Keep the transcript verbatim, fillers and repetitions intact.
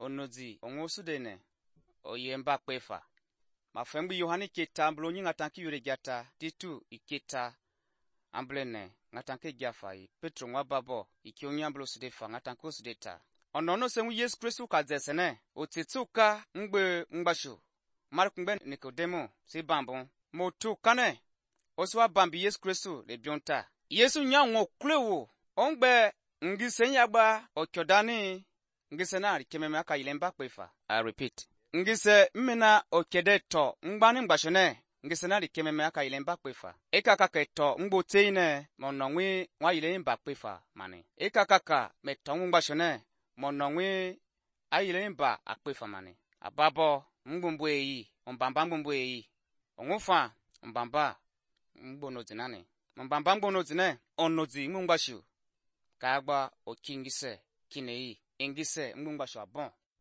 onozi ongosudene oyemba kwefa mafembu Yohani keta amblonyi ngatanki yure jata titu iketa amblene ngatanke jafai Petro ngwa babo ikionyi amblo sidefa ngatanko sideta onono sengu Yesu Kristo kadzesene otitsuka ngbe ngbashu markungbe Nikodemo si bambon motu kane oswa bambi Yesu Kristo le bionta Yesu nyanwo klewo ongbe ngisenya okyodani ngisena rikememe aka ilemba kwefa. I repeat. Ngise mmena okedeto ngbani ngbashone ngisena rikememe aka ilemba kwefa. Eka kaketo ngboteine monongwi nwa ilemba kwefa mane. Eka kaka metongu ngbashone monongwi ailemba akwefa mane. Ababo mbumbwe yi, mbamba mbumbwe yi. Ongufa mbamba mbonozi nane. Mbamba mbonozi ne onozi ngbashu. Kagba okingise kinei ingise mgbashu abon